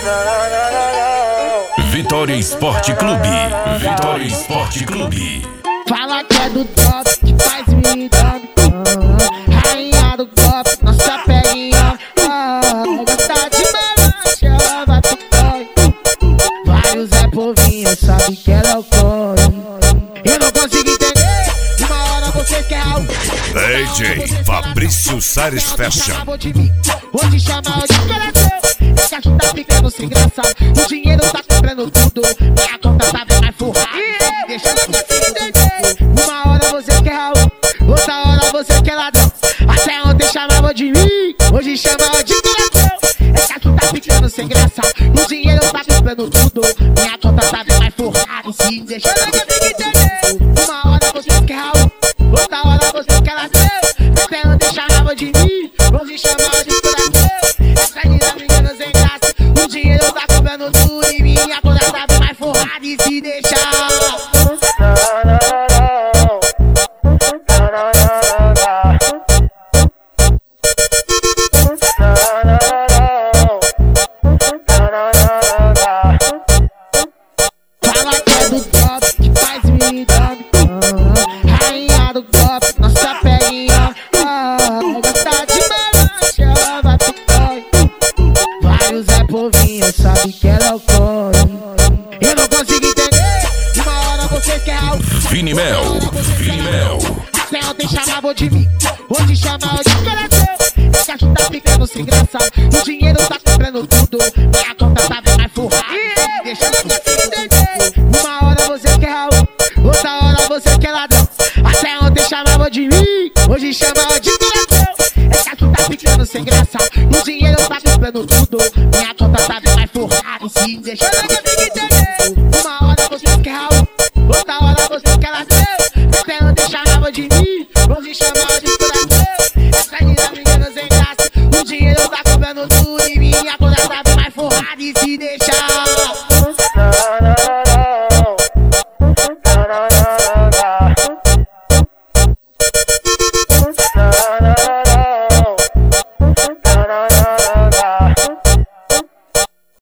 Vitória Esporte Clube. Vitória Esporte Clube. Fala que é do top, que faz me dando. Rainha do pop, nossa peguinha. Gostar de malancha, ela vai pro corre. Vários é povinho, sabe que ela é o corre. Eu não consigo entender, uma hora você quer algo. DJ Fabrício Salles Fashion. Hoje chama de coração. Esse cacho tá ficando sem graça. O dinheiro tá comprando tudo. Minha conta tá bem mais forrada. Deixa eu não consigo entender. Uma hora você quer algo, outra hora você quer ladrão. Até ontem chamava de mim, hoje chama de coração. Esse cacho tá ficando sem graça. O dinheiro tá comprando tudo. Minha conta tá bem mais forrada. Se deixa eu não consigo entender. Uma hora você quer algo, outra hora você quer ladrão. Até ontem chamava de mim, hoje chama de coração. Essa dinâmica não sem graça. O dinheiro tá comprando tudo e minha conta tá bem mais forrada. E se deixar fala que é do top, que faz me dando. Rainha do pop, nossa peguinha. Gostar de malancha, ela vai pro corre. Vários é povinho, sabe que ela é o corre. Eu não consigo entender, uma hora você quer algo. Vini Mel. Vini Mel. Até ontem chamava de mim, hoje chama de coração. Esse cacho tá ficando sem graça. O dinheiro tá comprando tudo. Minha conta tá bem mais forrada. Deixa eu não consigo entender. Uma hora você quer algo, outra hora você quer ladrão. Até ontem chamava de mim, hoje chama de coração. Esse cacho tá ficando sem graça. O dinheiro tá comprando tudo. Minha conta tá bem mais forrada. Se deixa eu não consigo entender. Uma